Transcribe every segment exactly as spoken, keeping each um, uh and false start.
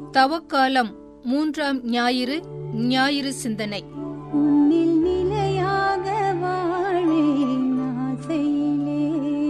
தவக்காலம் மூன்றாம் ஞாயிறு ஞாயிறு சிந்தனை. உன்னில் நிலையாக வாழேன் ஆசையிலே.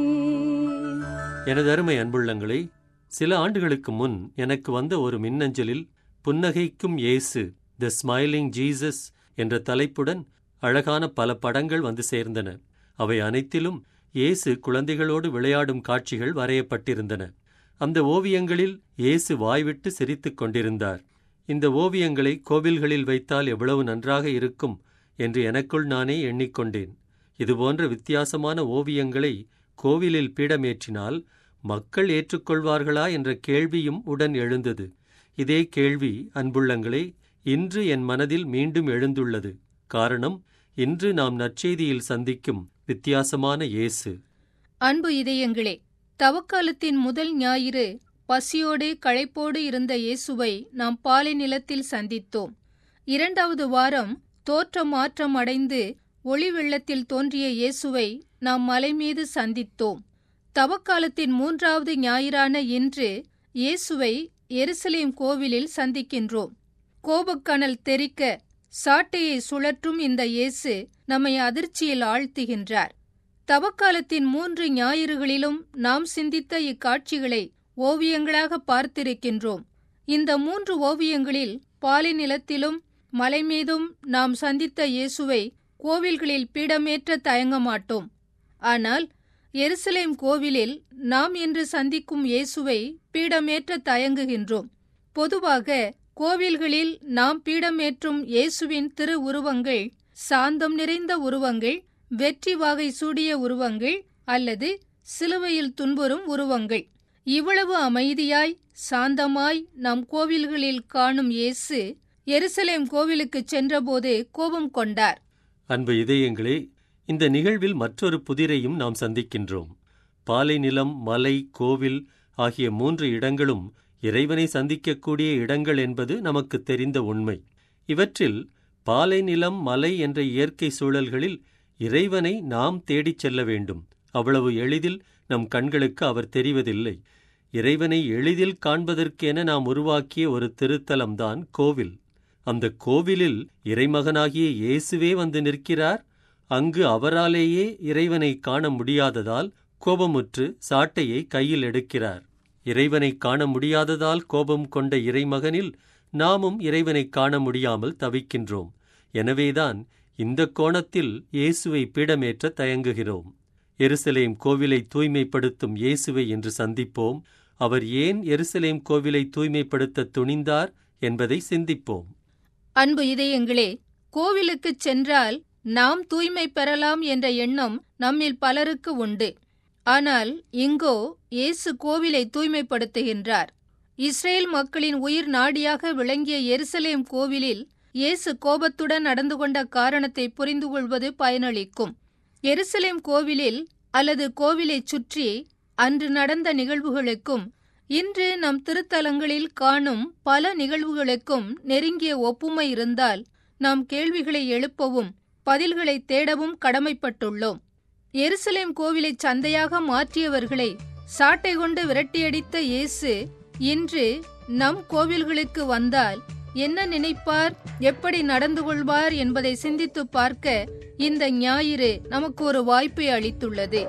எனது அருமை அன்புள்ளங்களே, சில ஆண்டுகளுக்கு முன் எனக்கு வந்த ஒரு மின்னஞ்சலில் புன்னகைக்கும் இயேசு, த ஸ்மைலிங் ஜீசஸ் என்ற தலைப்புடன் அழகான பல படங்கள் வந்து சேர்ந்தன. அவை அனைத்திலும் இயேசு குழந்தைகளோடு விளையாடும் காட்சிகள் வரையப்பட்டிருந்தன. அந்த ஓவியங்களில் இயேசு வாய்விட்டு சிரித்துக் கொண்டிருந்தார். இந்த ஓவியங்களை கோவில்களில் வைத்தால் எவ்வளவு நன்றாக இருக்கும் என்று எனக்குள் நானே எண்ணிக்கொண்டேன். இதுபோன்ற வித்தியாசமான ஓவியங்களை கோவிலில் பீடமேற்றினால் மக்கள் ஏற்றுக்கொள்வார்களா என்ற கேள்வியும் உடன் எழுந்தது. இதே கேள்வி, அன்புள்ளங்களே, இன்று என் மனதில் மீண்டும் எழுந்துள்ளது. காரணம், இன்று நாம் நற்செய்தியில் சந்திக்கும் வித்தியாசமான இயேசு. அன்பு இதயங்களே, தவக்காலத்தின் முதல் ஞாயிறு பசியோடு களைப்போடு இருந்த இயேசுவை நாம் பாலை நிலத்தில் சந்தித்தோம். இரண்டாவது வாரம் தோற்ற மாற்றம் அடைந்து ஒளி வெள்ளத்தில் தோன்றிய இயேசுவை நாம் மலை மீது சந்தித்தோம். தவக்காலத்தின் மூன்றாவது ஞாயிறான இன்று இயேசுவை எருசலேம் கோவிலில் சந்திக்கின்றோம். கோபக்கனல் தெறிக்க சாட்டையை சுழற்றும் இந்த இயேசு நம்மை அதிர்ச்சியில் ஆழ்த்துகின்றார். தவக்காலத்தின் மூன்று ஞாயிறுகளிலும் நாம் சிந்தித்த இக்காட்சிகளை ஓவியங்களாக பார்த்திருக்கின்றோம். இந்த மூன்று ஓவியங்களில் பாலை நிலத்திலும் மலை மீதும் நாம் சந்தித்த இயேசுவை கோவில்களில் பீடமேற்ற தயங்க மாட்டோம். ஆனால் எருசலேம் கோவிலில் நாம் இன்று சந்திக்கும் இயேசுவை பீடமேற்ற தயங்குகின்றோம். பொதுவாக கோவில்களில் நாம் பீடமேற்றும் இயேசுவின் திரு உருவங்கள் சாந்தம் நிறைந்த உருவங்கள், வெற்றி வாகை சூடிய உருவங்கள் அல்லது சிலுவையில் துன்புறும் உருவங்கள். இவ்வளவு அமைதியாய் சாந்தமாய் நாம் கோவில்களில் காணும் இயேசு எருசலேம் கோவிலுக்குச் சென்றபோது கோபம் கொண்டார். அன்பு இதயங்களே, இந்த நிகழ்வில் மற்றொரு புதிரையும் நாம் சந்திக்கின்றோம். பாலை நிலம், மலை, கோவில் ஆகிய மூன்று இடங்களும் இறைவனை சந்திக்கக்கூடிய இடங்கள் என்பது நமக்கு தெரிந்த உண்மை. இவற்றில் பாலை நிலம், மலை என்ற இயற்கை சூழல்களில் இறைவனை நாம் தேடிச் செல்ல வேண்டும். அவ்வளவு எளிதில் நம் கண்களுக்கு அவர் தெரிவதில்லை. இறைவனை எளிதில் காண்பதற்கென நாம் உருவாக்கிய ஒரு திருத்தலம்தான் கோவில். அந்த கோவிலில் இறைமகனாகிய இயேசுவே வந்து நிற்கிறார். அங்கு அவராலேயே இறைவனை காண முடியாததால் கோபமுற்று சாட்டையை கையில் எடுக்கிறார். இறைவனை காண முடியாததால் கோபம் கொண்ட இறைமகனில் நாமும் இறைவனை காண முடியாமல் தவிக்கின்றோம். எனவேதான் இந்த கோணத்தில் இயேசுவை பீடமேற்ற தயங்குகிறோம். எருசலேம் கோவிலை தூய்மைப்படுத்தும் இயேசுவை இன்று சந்திப்போம். அவர் ஏன் எருசலேம் கோவிலை தூய்மைப்படுத்த துணிந்தார் என்பதை சிந்திப்போம். அன்பு இதயங்களே, கோவிலுக்குச் சென்றால் நாம் தூய்மை பெறலாம் என்ற எண்ணம் நம்மில் பலருக்கு உண்டு. ஆனால் இங்கோ இயேசு கோவிலை தூய்மைப்படுத்துகின்றார். இஸ்ரேல் மக்களின் உயிர் நாடியாக விளங்கிய எருசலேம் கோவிலில் இயேசு கோபத்துடன் நடந்து கொண்ட காரணத்தை புரிந்து கொள்வது பயனளிக்கும். எருசலேம் கோவிலில் அல்லது கோவிலைச் சுற்றி அன்று நடந்த நிகழ்வுகளுக்கும் இன்று நம் திருத்தலங்களில் காணும் பல நிகழ்வுகளுக்கும் நெருங்கிய ஒப்புமை இருந்தால் நாம் கேள்விகளை எழுப்பவும் பதில்களை தேடவும் கடமைப்பட்டுள்ளோம். எருசலேம் கோவிலை சந்தையாக மாற்றியவர்களை சாட்டை கொண்டு விரட்டியடித்த இயேசு இன்று நம் கோவில்களுக்கு வந்தால் என்ன நினைப்பார், எப்படி நடந்து கொள்வார் என்பதை சிந்தித்து பார்க்க இந்த ஞாயிறு நமக்கு ஒரு வாய்ப்பை அளித்துள்ளது.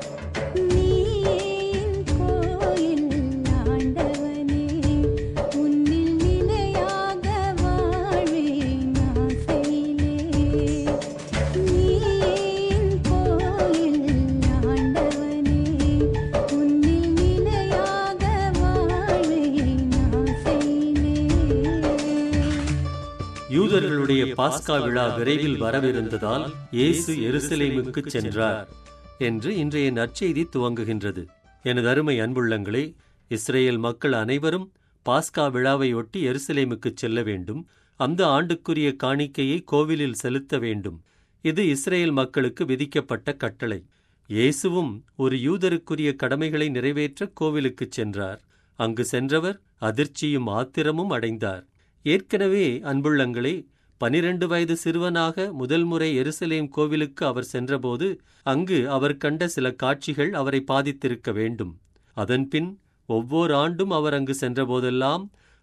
யூதர்களுடைய பாஸ்கா விழா விரைவில் வரவிருந்ததால் இயேசு எருசலேமுக்கு சென்றார் என்று இன்றைய நற்செய்தி துவங்குகின்றது. எனது அருமை அன்புள்ளங்களே, இஸ்ரேல் மக்கள் அனைவரும் பாஸ்கா விழாவை ஒட்டி எருசலேமுக்கு செல்ல வேண்டும். அந்த ஆண்டுக்குரிய காணிக்கையை கோவிலில் செலுத்த வேண்டும். இது இஸ்ரேல் மக்களுக்கு விதிக்கப்பட்ட கட்டளை. இயேசுவும் ஒரு யூதருக்குரிய கடமைகளை நிறைவேற்ற கோவிலுக்குச் சென்றார். அங்கு சென்றவர் அதிர்ச்சியும் ஆத்திரமும் அடைந்தார். ஏற்கனவே அன்புள்ளங்களே, பனிரண்டு வயது சிறுவனாக முதல் முறை எருசலேம் கோவிலுக்கு அவர் சென்றபோது அங்கு அவர் கண்ட சில காட்சிகள் அவரை பாதித்திருக்க வேண்டும். அதன்பின் ஒவ்வொரு ஆண்டும் அவர் அங்கு சென்றபோதெல்லாம்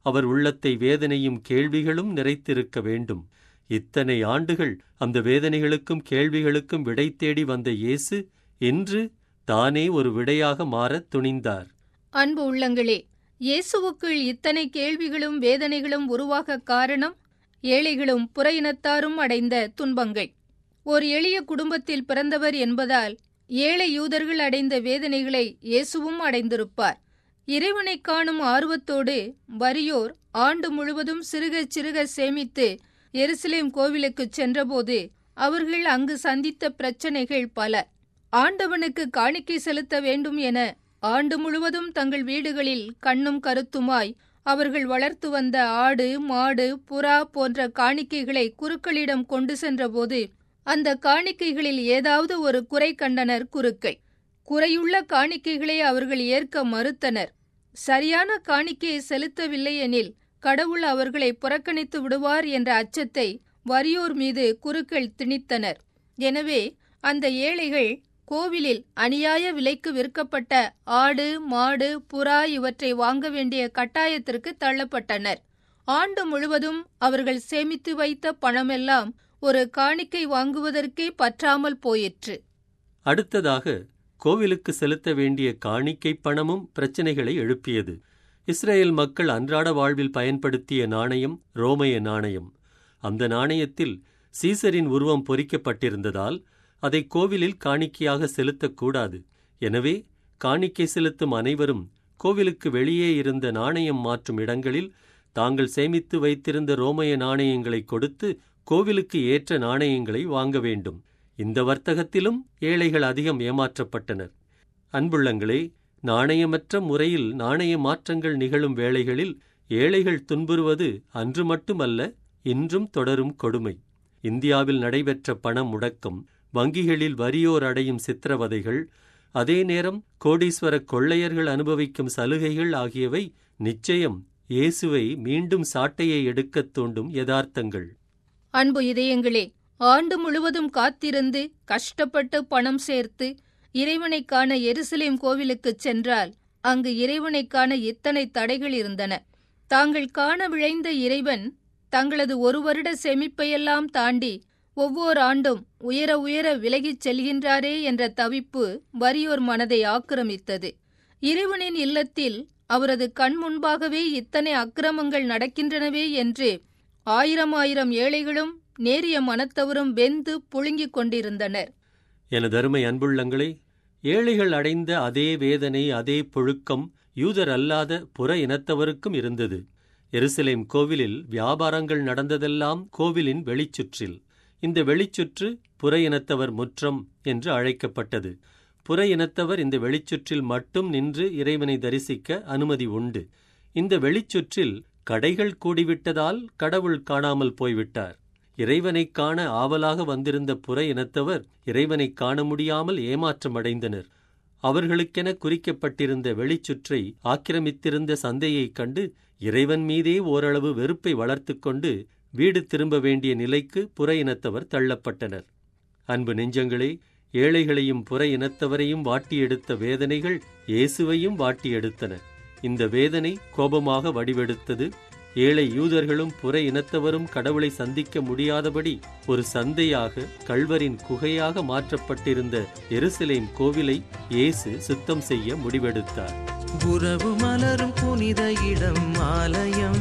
அவர் உள்ளத்தை வேதனையும் கேள்விகளும் நிறைத்திருக்க வேண்டும். இத்தனை ஆண்டுகள் அந்த வேதனைகளுக்கும் கேள்விகளுக்கும் விடை தேடி வந்த இயேசு இன்று தானே ஒரு விடையாக மாறத் துணிந்தார். அன்பு உள்ளங்களே, இயேசுவுக்குள் இத்தனை கேள்விகளும் வேதனைகளும் உருவாக காரணம் ஏழைகளும் புற இனத்தாரும் அடைந்த துன்பங்கள். ஒரு எளிய குடும்பத்தில் பிறந்தவர் என்பதால் ஏழை யூதர்கள் அடைந்த வேதனைகளை இயேசுவும் அடைந்திருப்பார். இறைவனை காணும் ஆர்வத்தோடு வறியோர் ஆண்டு முழுவதும் சிறுக சிறுக சேமித்து எருசலேம் கோவிலுக்குச் சென்றபோது அவர்கள் அங்கு சந்தித்த பிரச்சனைகள் பல. ஆண்டவனுக்கு காணிக்கை செலுத்த வேண்டும் என ஆண்டு முழுவதும் தங்கள் வீடுகளில் கண்ணும் கருத்துமாய் அவர்கள் வளர்த்து வந்த ஆடு, மாடு, புறா போன்ற காணிக்கைகளை குருக்களிடம் கொண்டு சென்றபோது அந்த காணிக்கைகளில் ஏதாவது ஒரு குறை கண்டனர் குருக்கள். குறையுள்ள காணிக்கைகளை அவர்கள் ஏற்க மறுத்தனர். சரியான காணிக்கையை செலுத்தவில்லை எனில் கடவுள் அவர்களை புறக்கணித்து விடுவார் என்ற அச்சத்தை வறியோர் மீது குருக்கள் திணித்தனர். எனவே அந்த ஏழைகள் கோவிலில் அநியாய விலைக்கு விற்கப்பட்ட ஆடு, மாடு, புறா இவற்றை வாங்க வேண்டிய கட்டாயத்திற்கு தள்ளப்பட்டனர். ஆண்டு முழுவதும் அவர்கள் சேமித்து வைத்த பணமெல்லாம் ஒரு காணிக்கை வாங்குவதற்கே பற்றாமல் போயிற்று. அடுத்ததாக கோவிலுக்கு செலுத்த வேண்டிய காணிக்கை பணமும் பிரச்சனைகளை எழுப்பியது. இஸ்ரேல் மக்கள் அன்றாட வாழ்வில் பயன்படுத்திய நாணயம் ரோமைய நாணயம். அந்த நாணயத்தில் சீசரின் உருவம் பொறிக்கப்பட்டிருந்ததால் அதை கோவிலில் காணிக்கையாக செலுத்தக்கூடாது. எனவே காணிக்கை செலுத்தும் அனைவரும் கோவிலுக்கு வெளியே இருந்த நாணயம் மாற்றும் இடங்களில் தாங்கள் சேமித்து வைத்திருந்த ரோமைய நாணயங்களை கொடுத்து கோவிலுக்கு ஏற்ற நாணயங்களை வாங்க வேண்டும். இந்த வர்த்தகத்திலும் ஏழைகள் அதிகம் ஏமாற்றப்பட்டனர். அன்புள்ளங்களே, நாணயமற்ற முறையில் நாணய மாற்றங்கள் நிகழும் வேளைகளில் ஏழைகள் துன்புறுவது அன்று மட்டுமல்ல, இன்றும் தொடரும் கொடுமை. இந்தியாவில் நடைபெற்ற பண முடக்கம், வங்கிகளில் வறியோர் அடையும் சித்திரவதைகள், அதே நேரம் கோடீஸ்வர கொள்ளையர்கள் அனுபவிக்கும் சலுகைகள் ஆகியவை நிச்சயம் இயேசுவை மீண்டும் சாட்டையை எடுக்கத் தூண்டும் யதார்த்தங்கள். அன்பு இதயங்களே, ஆண்டு முழுவதும் காத்திருந்து கஷ்டப்பட்டு பணம் சேர்த்து இறைவனை காண எருசலேம் கோவிலுக்குச் சென்றால் அங்கு இறைவனை காண இத்தனை தடைகள் இருந்தன. தாங்கள் காண விழைந்த இறைவன் தங்களது ஒரு வருட சேமிப்பையெல்லாம் தாண்டி ஒவ்வொரு ஆண்டும் உயர உயர விலகிச் செல்கின்றாரே என்ற தவிப்பு வறியோர் மனதை ஆக்கிரமித்தது. இறைவனின் இல்லத்தில் அவரது கண் முன்பாகவே இத்தனை அக்கிரமங்கள் நடக்கின்றனவே என்று ஆயிரம் ஆயிரம் ஏழைகளும் நேரிய மனத்தவரும் வெந்து புழுங்கிக் கொண்டிருந்தனர். எனதருமை அன்புள்ளங்களே, ஏழைகள் அடைந்த அதே வேதனை, அதே புழுக்கம் யூதர் அல்லாத புற இனத்தவருக்கும் இருந்தது. எருசலேம் கோவிலில் வியாபாரங்கள் நடந்ததெல்லாம் கோவிலின் வெளிச்சுற்றில். இந்த வெளிச்சுற்று புற இனத்தவர் முற்றம் என்று அழைக்கப்பட்டது. புற இனத்தவர் இந்த வெளிச்சுற்றில் மட்டும் நின்று இறைவனை தரிசிக்க அனுமதி உண்டு. இந்த வெளிச்சுற்றில் கடைகள் கூடிவிட்டதால் கடவுள் காணாமல் போய்விட்டார். இறைவனைக் காண ஆவலாக வந்திருந்த புற இனத்தவர் இறைவனைக் காண முடியாமல் ஏமாற்றமடைந்தனர். அவர்களுக்கென குறிக்கப்பட்டிருந்த வெளிச்சுற்றை ஆக்கிரமித்திருந்த சந்தையைக் கண்டு இறைவன் மீதே ஓரளவு வெறுப்பை வளர்த்து கொண்டு வீடு திரும்ப வேண்டிய நிலைக்கு புற இனத்தவர் தள்ளப்பட்டனர். அன்பு நெஞ்சங்களே, ஏழைகளையும் புற இனத்தவரையும் வாட்டியெடுத்த வேதனைகள் இயேசுவையும் வாட்டியெடுத்தன. இந்த வேதனை கோபமாக வடிவெடுத்தது. ஏழை யூதர்களும் புற இனத்தவரும் கடவுளை சந்திக்க முடியாதபடி ஒரு சந்தையாக, கள்வரின் குகையாக மாற்றப்பட்டிருந்த எருசலேம் கோவிலை இயேசு சுத்தம் செய்ய முடிவெடுத்தார். உறவு மலரும் புனித இடம் ஆலயம்,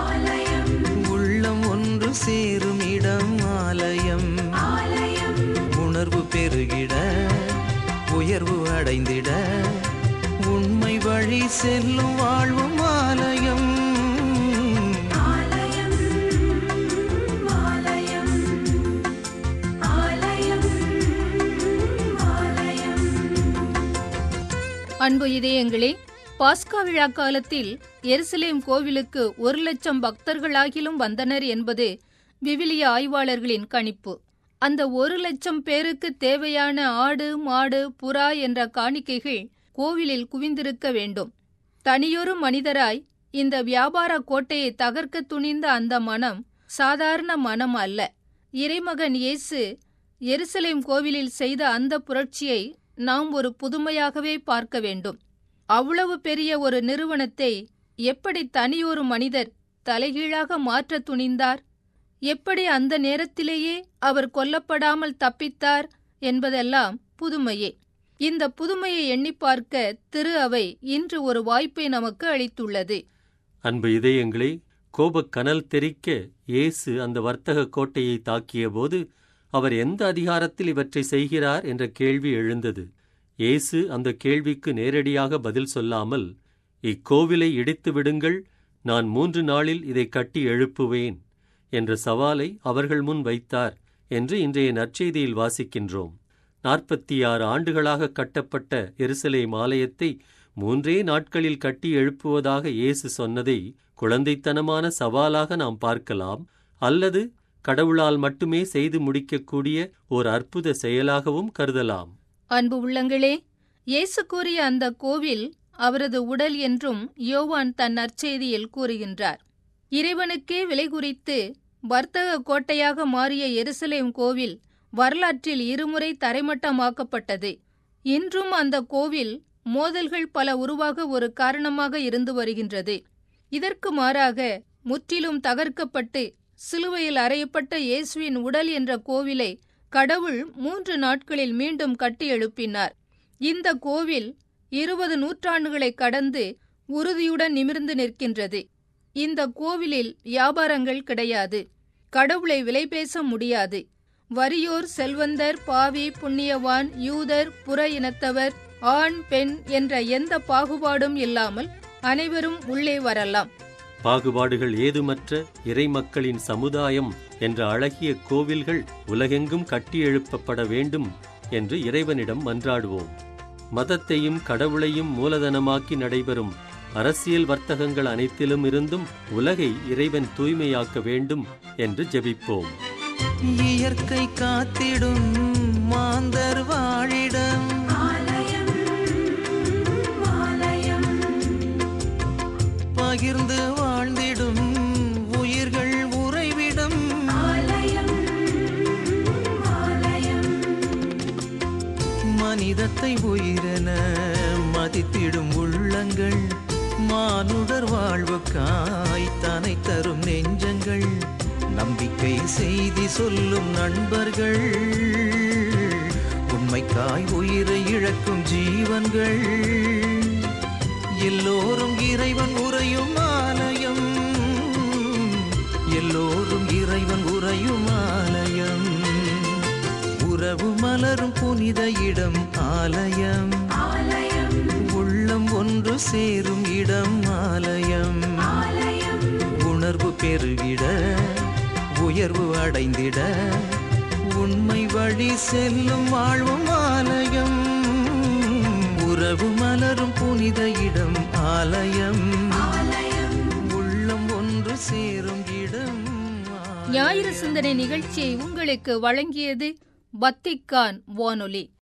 உள்ளம் ஒன்று சேரும் இடம் ஆலயம், உணர்வு பெருகிட உயர்வு அடைந்திட உண்மை வழி செல்லும் வாழ்வும் ஆலயம். அன்பு இதயங்களே, பாஸ்கா விழா காலத்தில் எருசலேம் கோவிலுக்கு ஒரு லட்சம் பக்தர்களாகிலும் வந்தனர் என்பது விவிலிய ஆய்வாளர்களின் கணிப்பு. அந்த ஒரு லட்சம் பேருக்கு தேவையான ஆடு, மாடு, புறா என்ற காணிக்கைகள் கோவிலில் குவிந்திருக்க வேண்டும். தனியொரு மனிதராய் இந்த வியாபார கோட்டையை தகர்க்க துணிந்த அந்த மனம் சாதாரண மனம் அல்ல. இறைமகன் இயேசு எருசலேம் கோவிலில் செய்த அந்த புரட்சியை நாம் ஒரு புதுமையாகவே பார்க்க வேண்டும். அவ்வளவு பெரிய ஒரு நிறுவனத்தை எப்படி தனியொரு மனிதர் தலைகீழாக மாற்ற துணிந்தார்? எப்படி அந்த நேரத்திலேயே அவர் கொல்லப்படாமல் தப்பித்தார் என்பதெல்லாம் புதுமையே. இந்த புதுமையை எண்ணி பார்க்க திரு அவை இன்று ஒரு வாய்ப்பை நமக்கு அளித்துள்ளது. அன்பு இதயங்களே, கோபக் கனல் தெறிக்க இயேசு அந்த வர்த்தக கோட்டையை தாக்கியபோது அவர் எந்த அதிகாரத்தில் இவற்றை செய்கிறார் என்ற கேள்வி எழுந்தது. இயேசு அந்த கேள்விக்கு நேரடியாக பதில் சொல்லாமல், இக்கோவிலை இடித்து விடுங்கள், நான் மூன்று நாளில் இதை கட்டி எழுப்புவேன் என்ற சவாலை அவர்கள் முன் வைத்தார் என்று இன்றைய நற்செய்தியில் வாசிக்கின்றோம். நாற்பத்தி ஆறு ஆண்டுகளாக கட்டப்பட்ட எருசலேம் ஆலயத்தை மூன்றே நாட்களில் கட்டி எழுப்புவதாக இயேசு சொன்னதை குழந்தைத்தனமான சவாலாக நாம் பார்க்கலாம், அல்லது கடவுளால் மட்டுமே செய்து முடிக்கக்கூடிய ஓர் அற்புத செயலாகவும் கருதலாம். அன்பு உள்ளங்களே, இயேசு கூறிய அந்த கோவில் அவரது உடல் என்றும் யோவான் தன் நற்செய்தியில் கூறுகின்றார். இறைவனுக்கே விலை குறித்து வர்த்தக கோட்டையாக மாறிய எருசலேம் கோவில் வரலாற்றில் இருமுறை தரைமட்டமாக்கப்பட்டது. இன்றும் அந்த கோவில் மோதல்கள் பல உருவாக ஒரு காரணமாக இருந்து வருகின்றது. இதற்கு மாறாக முற்றிலும் தகர்க்கப்பட்டு சிலுவையில் அறையப்பட்ட இயேசுவின் உடல் என்ற கோவிலை கடவுள் மூன்று நாட்களில் மீண்டும் கட்டி எழுப்பினார். இந்த கோவில் இருபது நூற்றாண்டுகளை கடந்து உறுதியுடன் நிமிர்ந்து நிற்கின்றது. இந்த கோவிலில் வியாபாரங்கள் கிடையாது. கடவுளை விலை பேச முடியாது. வறியோர், செல்வந்தர், பாவி, புண்ணியவான், யூதர், புற இனத்தவர், ஆண், பெண் என்ற எந்த பாகுபாடும் இல்லாமல் அனைவரும் உள்ளே வரலாம். பாகுபாடுகள் ஏதுமற்ற இறைமக்களின் சமுதாயம் என்ற அழகிய கோவில்கள் உலகெங்கும் கட்டி எழுப்பப்பட வேண்டும் என்று இறைவனிடம் மன்றாடுவோம். மதத்தையும் கடவுளையும் மூலதனமாக்கி நடைபெறும் அரசியல் வர்த்தகங்கள் அனைத்திலும் இருந்தும் உலகை இறைவன் தூய்மையாக்க வேண்டும் என்று ஜெபிப்போம். இயற்கை காத்திடும் மாந்தர் வாழிடம், பகிர்ந்து வாழ்ந்திடும் உயிர்கள் உறைவிடம், மனிதத்தை உயிரென மதித்திடும் உள்ளங்கள், மானுடர் வாழ்வுக்காய் தனை தரும் நெஞ்சங்கள், நம்பிக்கை செய்தி சொல்லும் நண்பர்கள், உண்மைக்காய் உயிரை இழக்கும் ஜீவன்கள், எல்லோரும் இறைவன் உறையும் ஆலயம், எல்லோரும் இறைவன் உறையும் ஆலயம், உறவு மலரும் புனித இடம் ஆலயம், உள்ளம் ஒன்று சேரும் இடம் ஆலயம், உணர்வு பெருகிட உயர்வு அடைந்திட உண்மை வழி செல்லும் வாழ்வும் ஆலயம், உறவு மலரும் புனித இடம் ஆலயம், உள்ளம் ஒன்று சேரும் இடம். ஞாயிறு சிந்தனை நிகழ்ச்சியை உங்களுக்கு வழங்கியது வத்திக்கான் வானொலி.